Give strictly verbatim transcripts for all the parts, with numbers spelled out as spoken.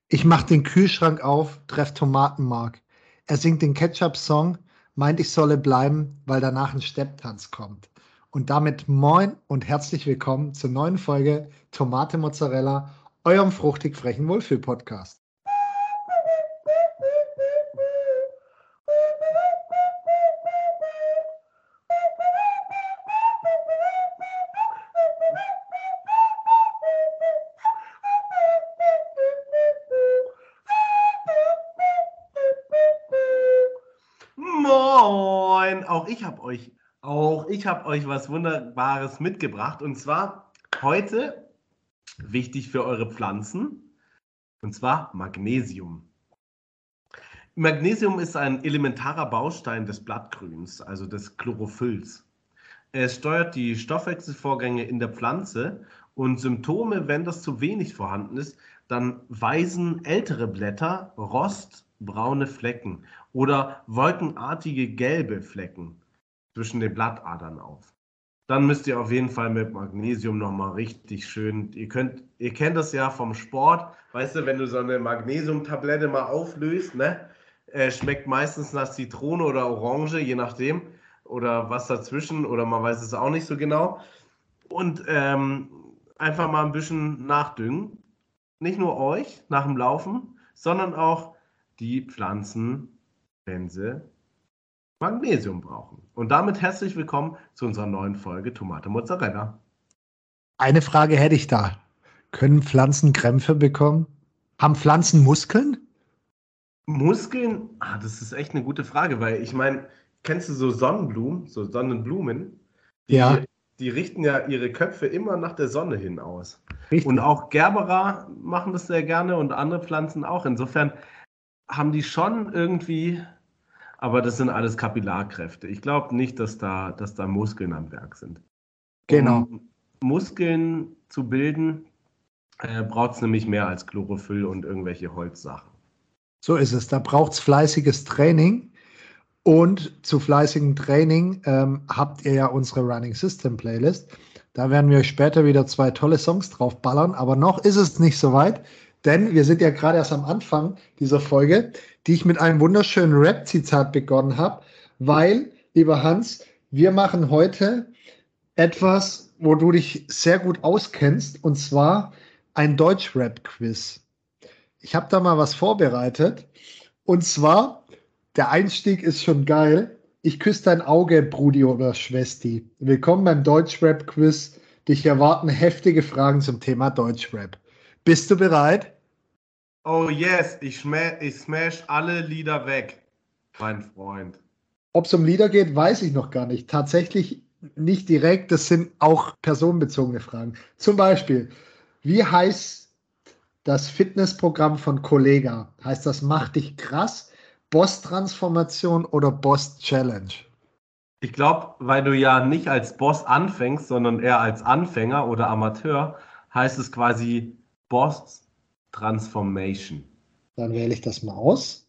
Ich mach den Kühlschrank auf, treff Tomatenmark. Er singt den Ketchup-Song, meint, ich solle bleiben, weil danach ein Stepptanz kommt. Und damit moin und herzlich willkommen zur neuen Folge Tomate Mozzarella, eurem fruchtig frechen Wohlfühl-Podcast. Moin! Auch ich habe euch, auch ich habe euch was Wunderbares mitgebracht. Und zwar heute wichtig für eure Pflanzen. Und zwar Magnesium. Magnesium ist ein elementarer Baustein des Blattgrüns, also des Chlorophylls. Es steuert die Stoffwechselvorgänge in der Pflanze und Symptome, wenn das zu wenig vorhanden ist, dann weisen ältere Blätter rostbraune Flecken oder wolkenartige gelbe Flecken zwischen den Blattadern auf. Dann müsst ihr auf jeden Fall mit Magnesium nochmal richtig schön, ihr könnt, ihr kennt das ja vom Sport, weißt du, wenn du so eine Magnesiumtablette mal auflöst, ne, äh, schmeckt meistens nach Zitrone oder Orange, je nachdem, oder was dazwischen, oder man weiß es auch nicht so genau. Und ähm, einfach mal ein bisschen nachdüngen. Nicht nur euch nach dem Laufen, sondern auch die Pflanzen, wenn sie Magnesium brauchen. Und damit herzlich willkommen zu unserer neuen Folge Tomate Mozzarella. Eine Frage hätte ich da. Können Pflanzen Krämpfe bekommen? Haben Pflanzen Muskeln? Muskeln? Ah, das ist echt eine gute Frage, weil ich meine, kennst du so Sonnenblumen, so Sonnenblumen? Die, Ja. die richten ja ihre Köpfe immer nach der Sonne hin aus. Richtig. Und auch Gerbera machen das sehr gerne und andere Pflanzen auch. Insofern haben die schon irgendwie, aber das sind alles Kapillarkräfte. Ich glaube nicht, dass da, dass da Muskeln am Werk sind. Genau. Um Muskeln zu bilden, äh, braucht es nämlich mehr als Chlorophyll und irgendwelche Holzsachen. So ist es. Da braucht es fleißiges Training. Und zu fleißigem Training ähm, habt ihr ja unsere Running System Playlist. Da werden wir später wieder zwei tolle Songs drauf ballern. Aber noch ist es nicht so weit, denn wir sind ja gerade erst am Anfang dieser Folge, die ich mit einem wunderschönen Rap-Zitat begonnen habe, weil, lieber Hans, wir machen heute etwas, wo du dich sehr gut auskennst, und zwar ein Deutsch-Rap-Quiz. Ich habe da mal was vorbereitet, und zwar der Einstieg ist schon geil. Ich küsse dein Auge, Brudi oder Schwesti. Willkommen beim Deutschrap-Quiz. Dich erwarten heftige Fragen zum Thema Deutschrap. Bist du bereit? Oh yes, ich, schma- ich smash alle Lieder weg, mein Freund. Ob es um Lieder geht, weiß ich noch gar nicht. Tatsächlich nicht direkt. Das sind auch personenbezogene Fragen. Zum Beispiel, wie heißt das Fitnessprogramm von Kollega? Heißt das Mach dich krass, Boss-Transformation oder Boss-Challenge? Ich glaube, weil du ja nicht als Boss anfängst, sondern eher als Anfänger oder Amateur, heißt es quasi Boss Transformation. Dann wähle ich das mal aus.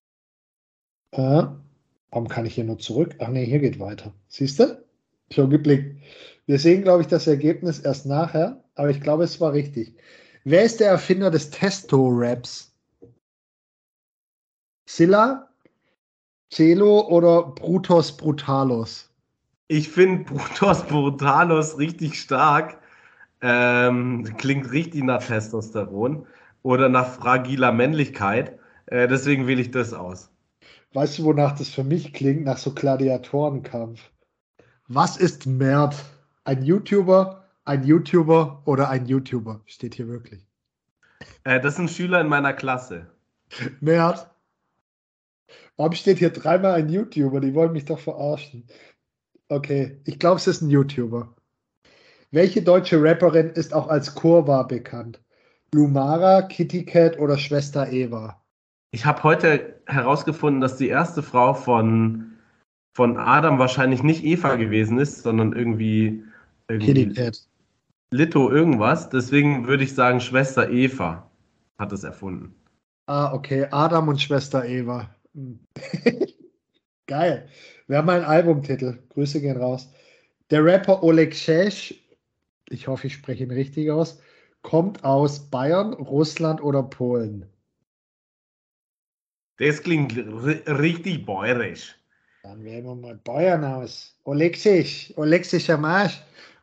Äh, warum kann ich hier nur zurück? Ach nee, hier geht weiter. Siehst du? Schon geblickt. Wir sehen, glaube ich, das Ergebnis erst nachher, aber ich glaube, es war richtig. Wer ist der Erfinder des Testo-Raps? Silla, Celo oder Brutus Brutalos? Ich finde Brutus Brutalos richtig stark. Ähm, klingt richtig nach Testosteron oder nach fragiler Männlichkeit. Äh, deswegen wähle ich das aus. Weißt du, wonach das für mich klingt? Nach so Gladiatorenkampf. Was ist Mert? Ein YouTuber, ein YouTuber oder ein YouTuber? Steht hier wirklich. Äh, das sind Schüler in meiner Klasse. Mert. Warum steht hier dreimal ein YouTuber? Die wollen mich doch verarschen. Okay, ich glaube, es ist ein YouTuber. Welche deutsche Rapperin ist auch als Kurva bekannt? Lumara, Kitty Cat oder Schwester Eva? Ich habe heute herausgefunden, dass die erste Frau von, von Adam wahrscheinlich nicht Eva gewesen ist, sondern irgendwie, Kitty irgendwie Cat. Lito irgendwas. Deswegen würde ich sagen, Schwester Eva hat es erfunden. Ah, okay. Adam und Schwester Eva. Hm. Geil. Wir haben einen Albumtitel. Grüße gehen raus. Der Rapper Oleg Shesh, ich hoffe, ich spreche ihn richtig aus, kommt aus Bayern, Russland oder Polen? Das klingt ri- richtig bäuerisch. Dann wählen wir mal Bayern aus. Oleksisch, Oleksischer Marsch.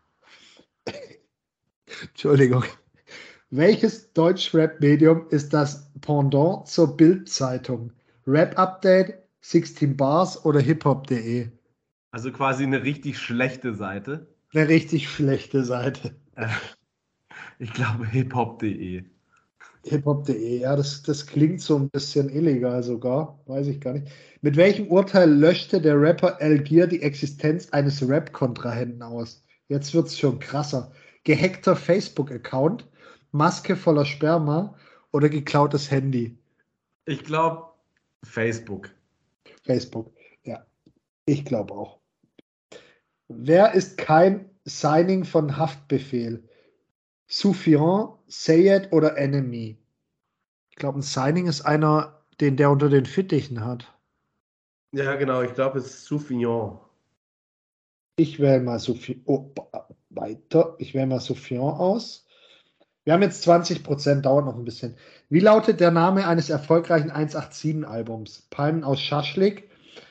Entschuldigung. Welches Deutsch-Rap-Medium ist das Pendant zur Bild-Zeitung? Rap-Update, sechzehn Bars oder hiphop.de? Also quasi eine richtig schlechte Seite. Eine richtig schlechte Seite. Äh, ich glaube hiphop.de. hiphop.de, ja, das, das klingt so ein bisschen illegal sogar, weiß ich gar nicht. Mit welchem Urteil löschte der Rapper El Gier die Existenz eines Rap-Kontrahenten aus? Jetzt wird's schon krasser. Gehackter Facebook-Account, Maske voller Sperma oder geklautes Handy? Ich glaube Facebook. Facebook, ja, ich glaube auch. Wer ist kein Signing von Haftbefehl? Sufjan, Sayed oder Enemy? Ich glaube, ein Signing ist einer, den der unter den Fittichen hat. Ja, genau, ich glaube, es ist Souffignon. Ich wähle mal Sufjan. Oh, weiter. Ich wähle mal Sufjan aus. Wir haben jetzt zwanzig Prozent, dauert noch ein bisschen. Wie lautet der Name eines erfolgreichen hundertsiebenundachtzig-Albums? Palmen aus Schaschlik?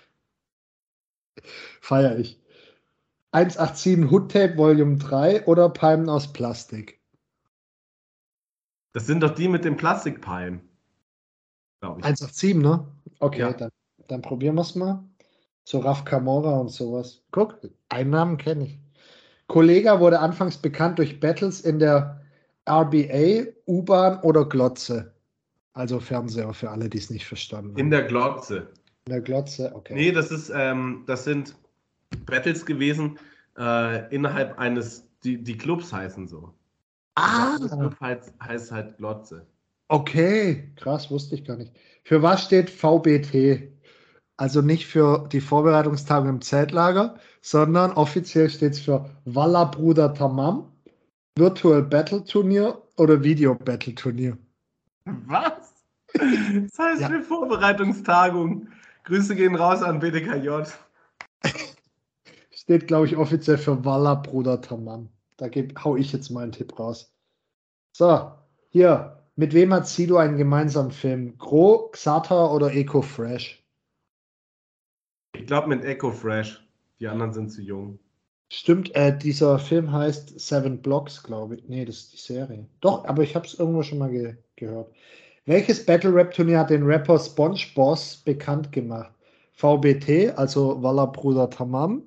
Feier ich. hundertsiebenundachtzig Hood Tape Volume drei oder Palmen aus Plastik? Das sind doch die mit den Plastikpalmen, glaube ich. hundertsiebenundachtzig, ne? Okay, Ja. dann, dann probieren wir es mal. So Raf Camora und sowas. Guck, einen Namen kenne ich. Kollega wurde anfangs bekannt durch Battles in der R B A, U-Bahn oder Glotze. Also Fernseher für alle, die es nicht verstanden In haben. der Glotze. In der Glotze, okay. Nee, das ist, ähm, das sind Battles gewesen äh, innerhalb eines, die, die Clubs heißen so. Ah, Der Club heißt, heißt halt Glotze. okay. Krass, wusste ich gar nicht. Für was steht V B T? Also nicht für die Vorbereitungstage im Zeltlager, sondern offiziell steht es für Walla Bruder Tamam, Virtual Battle Turnier oder Video Battle Turnier. Was? Das heißt Ja, für Vorbereitungstagung. Grüße gehen raus an B D K J. steht, glaube ich, offiziell für Walla Bruder Tamam. Da geb, hau ich jetzt mal einen Tipp raus. So, hier. Mit wem hat Sido einen gemeinsamen Film? Gro, Xata oder Eco Fresh? Ich glaube mit Echo Fresh. Die anderen sind zu jung. Stimmt, äh, dieser Film heißt Seven Blocks, glaube ich. Nee, das ist die Serie. Doch, aber ich habe es irgendwo schon mal ge gehört. Welches Battle-Rap-Turnier hat den Rapper SpongeBoss bekannt gemacht? V B T, also Walla Bruder Tamam,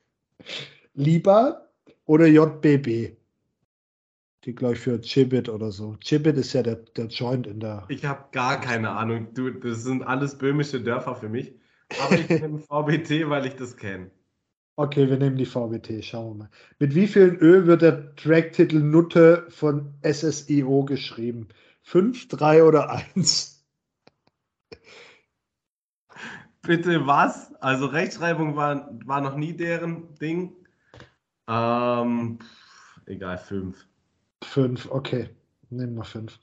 Liba oder J B B? Die gleich für Chibit oder so. Chibit ist ja der, der Joint in der. Ich habe gar keine Ahnung. Du, das sind alles böhmische Dörfer für mich. Aber ich nehme V B T, weil ich das kenne. Okay, wir nehmen die V B T, schauen wir mal. Mit wie vielen Ö wird der Tracktitel Nutte von S S I O geschrieben? Fünf, drei oder eins? Bitte was? Also Rechtschreibung war, war noch nie deren Ding. Ähm, pff, egal, fünf. Fünf, okay. Nehmen wir fünf.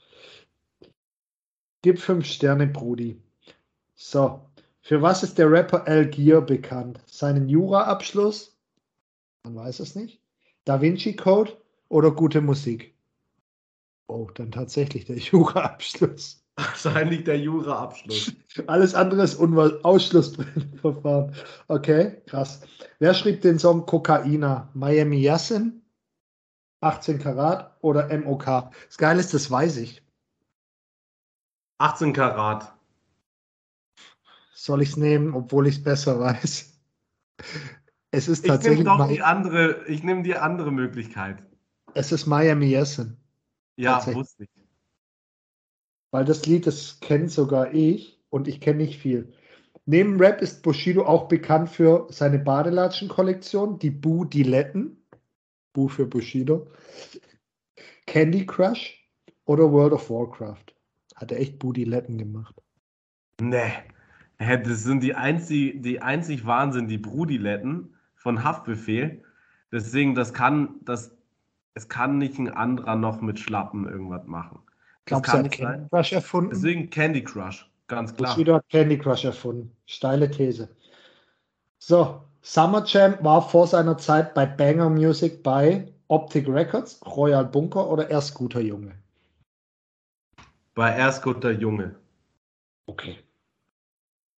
Gib fünf Sterne, Brudi. So. Für was ist der Rapper Al Gier bekannt? Seinen Jura-Abschluss? Man weiß es nicht. Da Vinci Code oder gute Musik? Oh, dann tatsächlich der Jura-Abschluss. Wahrscheinlich der Jura-Abschluss. Alles andere ist Unwahl Ausschlussverfahren. Okay, krass. Wer schrieb den Song Kokaina? Miami Yassin, achtzehn Karat oder M O K? Das Geile ist, das weiß ich. achtzehn Karat. Soll ich es nehmen, obwohl ich es besser weiß? Es ist Ich nehme tatsächlich doch die Mi- andere, ich nehme die andere Möglichkeit. es ist Miami Yassin. Ja, Tatsächlich. wusste ich. Weil das Lied, das kennt sogar ich und ich kenne nicht viel. Neben Rap ist Bushido auch bekannt für seine Badelatschen-Kollektion, die Bu Diletten. Bu für Bushido. Candy Crush oder World of Warcraft? Hat er echt Bu Diletten gemacht. Nee. Hä, das sind die einzig, die einzig wahren sind die Brudiletten von Haftbefehl. Deswegen, das kann, das, es kann nicht ein anderer noch mit Schlappen irgendwas machen. Das Glaubst du, er kann hat nicht Candy sein. Crush erfunden? Deswegen Candy Crush, ganz klar. Bushido hat Candy Crush erfunden. Steile These. So, Summer Jam war vor seiner Zeit bei Banger Music bei Optic Records, Royal Bunker oder Erst guter Junge? Bei Erstguter Junge. Okay.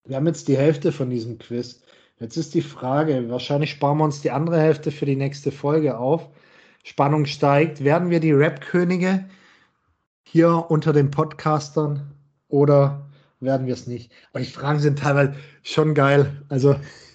Wir haben jetzt die Hälfte von diesem Quiz. Jetzt ist die Frage, wahrscheinlich sparen wir uns die andere Hälfte für die nächste Folge auf. Spannung steigt. Werden wir die Rap-Könige hier unter den Podcastern oder werden wir es nicht? Aber die Fragen sind teilweise schon geil. Also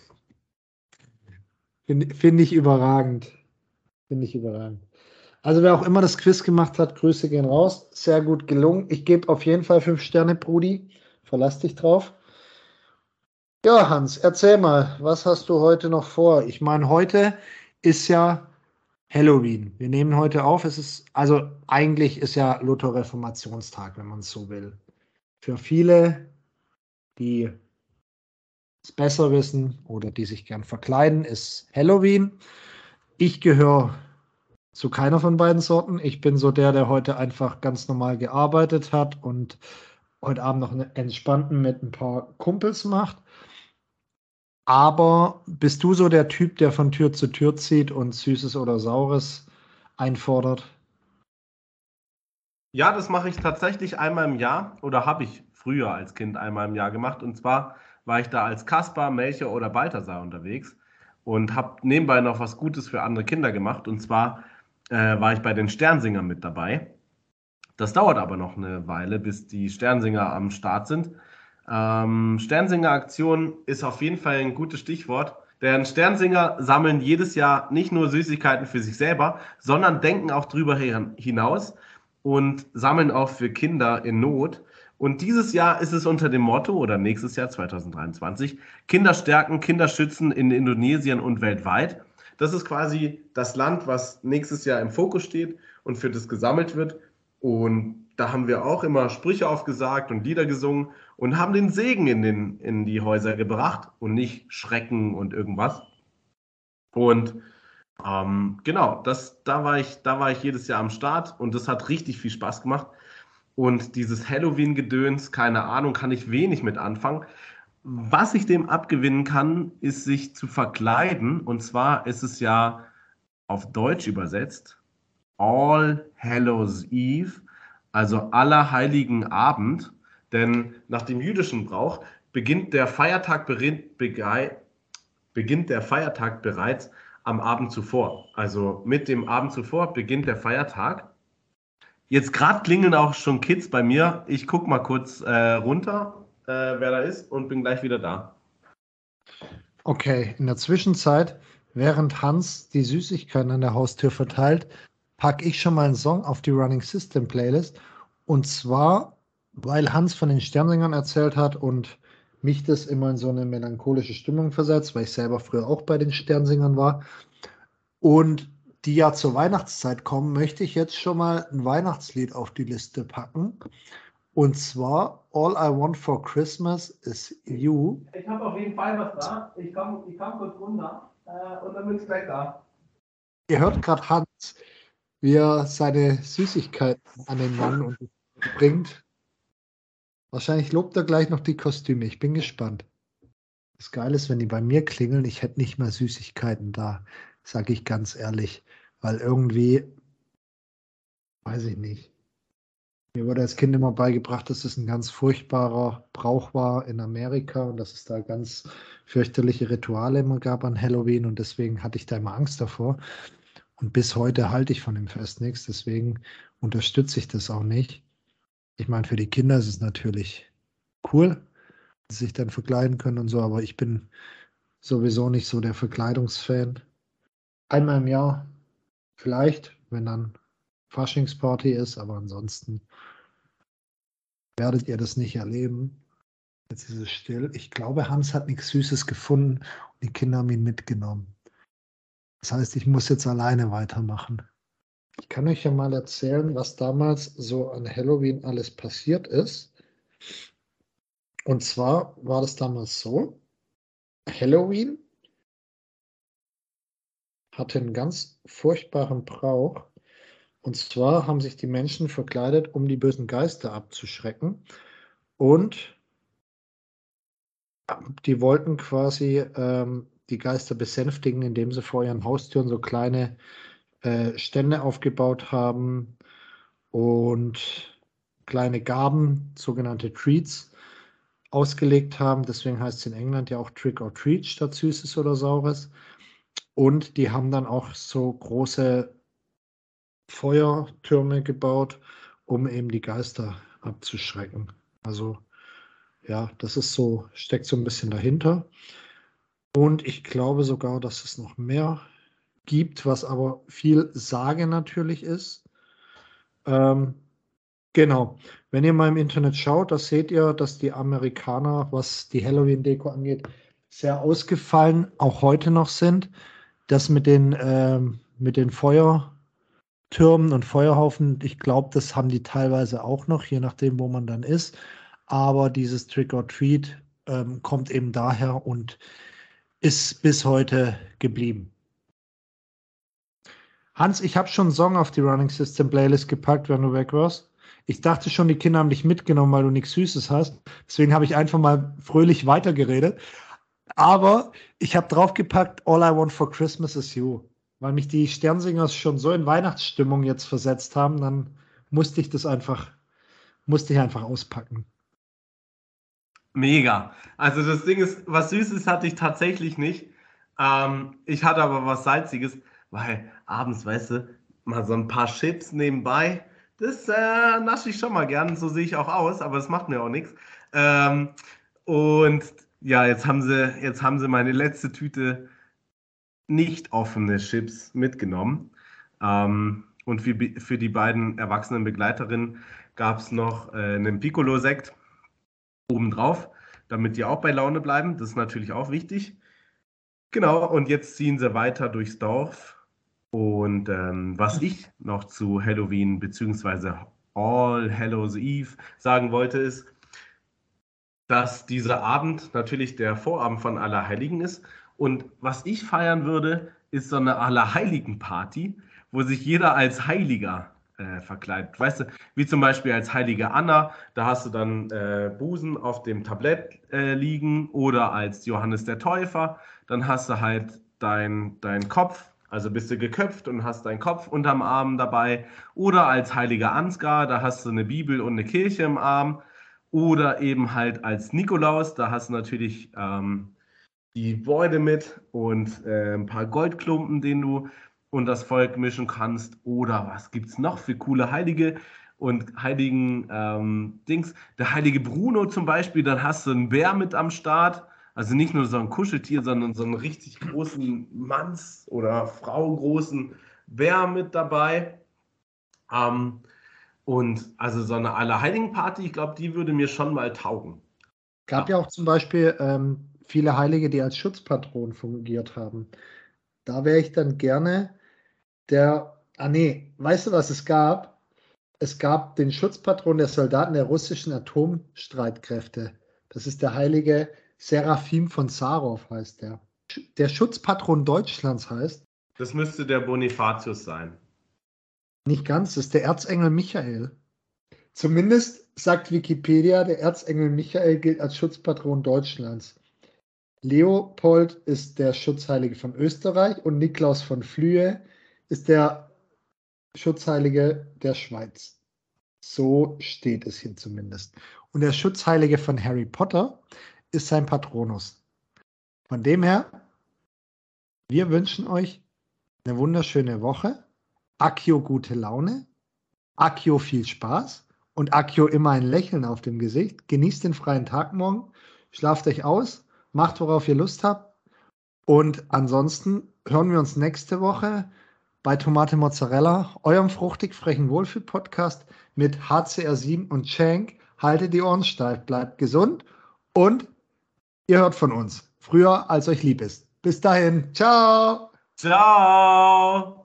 finde find ich überragend. Finde ich überragend. Also wer auch immer das Quiz gemacht hat, Grüße gehen raus. Sehr gut gelungen. Ich gebe auf jeden Fall fünf Sterne, Brudi. Verlass dich drauf. Ja, Hans, erzähl mal, was hast du heute noch vor? Ich meine, heute ist ja Halloween. Wir nehmen heute auf. Es ist, also eigentlich ist ja Luther-Reformationstag, wenn man es so will. Für viele, die es besser wissen oder die sich gern verkleiden, ist Halloween. Ich gehöre zu keiner von beiden Sorten. Ich bin so der, der heute einfach ganz normal gearbeitet hat und heute Abend noch einen entspannten mit ein paar Kumpels macht. Aber bist du so der Typ, der von Tür zu Tür zieht und Süßes oder Saures einfordert? Ja, das mache ich tatsächlich einmal im Jahr oder habe ich früher als Kind einmal im Jahr gemacht. Und zwar war ich da als Kaspar, Melchior oder Balthasar unterwegs und habe nebenbei noch was Gutes für andere Kinder gemacht. Und zwar äh, war ich bei den Sternsingern mit dabei. Das dauert aber noch eine Weile, bis die Sternsinger am Start sind. Ähm, Sternsinger-Aktion ist auf jeden Fall ein gutes Stichwort. Denn Sternsinger sammeln jedes Jahr nicht nur Süßigkeiten für sich selber, sondern denken auch drüber hinaus und sammeln auch für Kinder in Not. Und dieses Jahr ist es unter dem Motto, oder nächstes Jahr zwanzig dreiundzwanzig, Kinder stärken, Kinder schützen in Indonesien und weltweit. Das ist quasi das Land, was nächstes Jahr im Fokus steht und für das gesammelt wird. Und da haben wir auch immer Sprüche aufgesagt und Lieder gesungen und haben den Segen in, den, in die Häuser gebracht und nicht Schrecken und irgendwas. Und ähm, genau, das, da, war ich, da war ich jedes Jahr am Start und das hat richtig viel Spaß gemacht. Und dieses Halloween-Gedöns, keine Ahnung, kann ich wenig mit anfangen. Was ich dem abgewinnen kann, ist sich zu verkleiden. Und zwar ist es ja auf Deutsch übersetzt All Hallows Eve, also Allerheiligen Abend. Denn nach dem jüdischen Brauch beginnt der Feiertag, beginnt der Feiertag bereits am Abend zuvor. Also mit dem Abend zuvor beginnt der Feiertag. Jetzt gerade klingeln auch schon Kids bei mir. Ich gucke mal kurz äh, runter, äh, wer da ist und bin gleich wieder da. Okay, in der Zwischenzeit, während Hans die Süßigkeiten an der Haustür verteilt, packe ich schon mal einen Song auf die Running System Playlist. Und zwar, weil Hans von den Sternsingern erzählt hat und mich das immer in so eine melancholische Stimmung versetzt, weil ich selber früher auch bei den Sternsingern war. Und die ja zur Weihnachtszeit kommen, möchte ich jetzt schon mal ein Weihnachtslied auf die Liste packen. Und zwar All I Want for Christmas is You. Ich habe auf jeden Fall was da. Ich komme ich komm kurz runter äh, und dann bin ich gleich da. Ihr hört gerade Hans, wie er seine Süßigkeiten an den Mann und bringt. Wahrscheinlich lobt er gleich noch die Kostüme. Ich bin gespannt. Das Geile ist, wenn die bei mir klingeln, ich hätte nicht mal Süßigkeiten da, sage ich ganz ehrlich. Weil irgendwie, weiß ich nicht. Mir wurde als Kind immer beigebracht, dass es ein ganz furchtbarer Brauch war in Amerika und dass es da ganz fürchterliche Rituale immer gab an Halloween und deswegen hatte ich da immer Angst davor. Und bis heute halte ich von dem Fest nichts, deswegen unterstütze ich das auch nicht. Ich meine, für die Kinder ist es natürlich cool, dass sie sich dann verkleiden können und so, aber ich bin sowieso nicht so der Verkleidungsfan. Einmal im Jahr vielleicht, wenn dann Faschingsparty ist, aber ansonsten werdet ihr das nicht erleben. Jetzt ist es still. Ich glaube, Hans hat nichts Süßes gefunden und die Kinder haben ihn mitgenommen. Das heißt, ich muss jetzt alleine weitermachen. Ich kann euch ja mal erzählen, was damals so an Halloween alles passiert ist. Und zwar war das damals so, Halloween hatte einen ganz furchtbaren Brauch. Und zwar haben sich die Menschen verkleidet, um die bösen Geister abzuschrecken. Und die wollten quasi ähm, die Geister besänftigen, indem sie vor ihren Haustüren so kleine äh, Stände aufgebaut haben und kleine Gaben, sogenannte Treats, ausgelegt haben. Deswegen heißt es in England ja auch Trick or Treat statt Süßes oder Saures. Und die haben dann auch so große Feuertürme gebaut, um eben die Geister abzuschrecken. Also ja, das ist so, steckt so ein bisschen dahinter. Und ich glaube sogar, dass es noch mehr gibt, was aber viel Sage natürlich ist. Ähm, genau. Wenn ihr mal im Internet schaut, da seht ihr, dass die Amerikaner, was die Halloween-Deko angeht, sehr ausgefallen auch heute noch sind. Das mit den, ähm, mit den Feuertürmen und Feuerhaufen, ich glaube, das haben die teilweise auch noch, je nachdem, wo man dann ist. Aber dieses Trick or Treat ähm, kommt eben daher und ist bis heute geblieben. Hans, ich habe schon einen Song auf die Running System Playlist gepackt, wenn du weg warst. Ich dachte schon, die Kinder haben dich mitgenommen, weil du nichts Süßes hast. Deswegen habe ich einfach mal fröhlich weitergeredet. Aber ich habe draufgepackt, All I Want for Christmas is You. Weil mich die Sternsingers schon so in Weihnachtsstimmung jetzt versetzt haben, dann musste ich das einfach, musste ich einfach auspacken. Mega. Also das Ding ist, was Süßes hatte ich tatsächlich nicht. Ähm, ich hatte aber was Salziges, weil abends, weißt du, mal so ein paar Chips nebenbei, das äh, nasche ich schon mal gern. So sehe ich auch aus, aber das macht mir auch nichts. Ähm, und ja, jetzt haben sie, jetzt haben sie meine letzte Tüte nicht offene Chips mitgenommen. Ähm, und für, für die beiden erwachsenen Begleiterinnen gab es noch äh, einen Piccolo-Sekt obendrauf, damit die auch bei Laune bleiben. Das ist natürlich auch wichtig. Genau, und jetzt ziehen sie weiter durchs Dorf. Und ähm, was ich noch zu Halloween bzw. All Hallows Eve sagen wollte, ist, dass dieser Abend natürlich der Vorabend von Allerheiligen ist. Und was ich feiern würde, ist so eine Allerheiligen-Party, wo sich jeder als Heiliger äh, verkleidet. Weißt du, wie zum Beispiel als heilige Anna, da hast du dann äh, Busen auf dem Tablett äh, liegen, oder als Johannes der Täufer, dann hast du halt dein, dein Kopf, also bist du geköpft und hast deinen Kopf unterm Arm dabei, oder als heiliger Ansgar, da hast du eine Bibel und eine Kirche im Arm. Oder eben halt als Nikolaus, da hast du natürlich ähm, die Beute mit und äh, ein paar Goldklumpen, den du und das Volk mischen kannst. Oder was gibt es noch für coole Heilige und heiligen ähm, Dings? Der heilige Bruno zum Beispiel, dann hast du einen Bär mit am Start. Also nicht nur so ein Kuscheltier, sondern so einen richtig großen Manns- oder Frau-großen Bär mit dabei. Ähm, und also so eine Allerheiligen-Party, ich glaube, die würde mir schon mal taugen. Gab Ja. ja auch zum Beispiel ähm, viele Heilige, die als Schutzpatron fungiert haben. Da wäre ich dann gerne der, ah nee, weißt du, was es gab? Es gab den Schutzpatron der Soldaten der russischen Atomstreitkräfte. Das ist der heilige Seraphim von Sarow, heißt der. Der Schutzpatron Deutschlands heißt, Das müsste der Bonifatius sein. nicht ganz, das ist der Erzengel Michael. Zumindest sagt Wikipedia, der Erzengel Michael gilt als Schutzpatron Deutschlands. Leopold ist der Schutzheilige von Österreich und Niklaus von Flüe ist der Schutzheilige der Schweiz. So steht es hier zumindest. Und der Schutzheilige von Harry Potter ist sein Patronus. Von dem her, wir wünschen euch eine wunderschöne Woche. Accio gute Laune. Accio viel Spaß. Und Accio immer ein Lächeln auf dem Gesicht. Genießt den freien Tag morgen. Schlaft euch aus. Macht, worauf ihr Lust habt. Und ansonsten hören wir uns nächste Woche bei Tomate Mozzarella, eurem fruchtig frechen Wohlfühl-Podcast mit H C R sieben und Schenk. Haltet die Ohren steif, bleibt gesund und ihr hört von uns früher, als euch lieb ist. Bis dahin, ciao! Ciao!